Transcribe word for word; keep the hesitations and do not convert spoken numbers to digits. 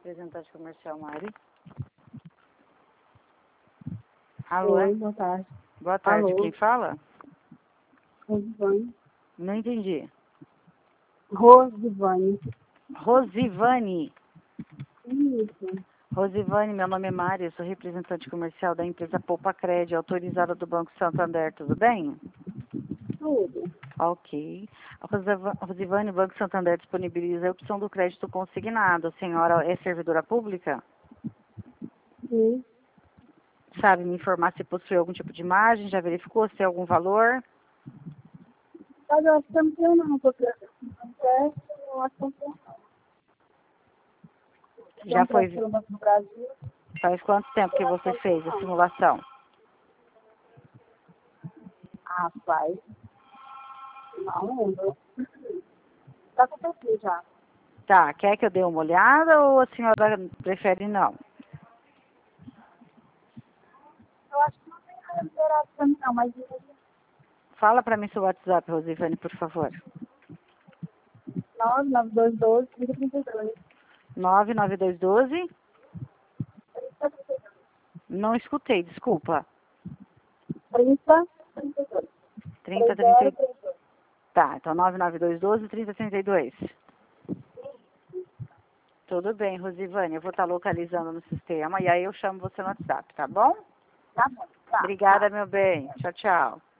representante comercial Mari. Alô? Oi, boa tarde. Boa tarde, Alô? quem fala? Rosivane. Não entendi. Rosivane. Rosivane. Isso. Rosivane, meu nome é Mari, eu sou representante comercial da empresa Poupa Cred, autorizada do Banco Santander, tudo bem? Tudo. Ok. A Rosiva- Rosivane, o Banco Santander disponibiliza a opção do crédito consignado. A senhora é servidora pública? Sim. Sabe me informar se possui algum tipo de imagem? Já verificou se tem algum valor? Mas eu acho que eu não tenho não, porque até eu acho que eu tenho. Já foi. Pelo Banco do Brasil. Faz quanto tempo que você fez a simulação? Ah, pai. Não lembro. Tá com perfil já. Tá, quer que eu dê uma olhada ou a senhora prefere não? Eu acho que não tem nada liberado pra mim não, mas Fala para mim seu WhatsApp, Rosivane, por favor. nove nove dois dois, trinta, trinta e dois. nove nove dois um dois. Não escutei, desculpa. trinta, trinta e dois. trinta, trinta e oito. Tá, então nove nove dois um dois, trinta, trinta e dois. Tudo bem, Rosivane, eu vou estar localizando no sistema e aí eu chamo você no WhatsApp, tá bom? Tá bom. Tá, Obrigada, tá. meu bem. Tchau, tchau.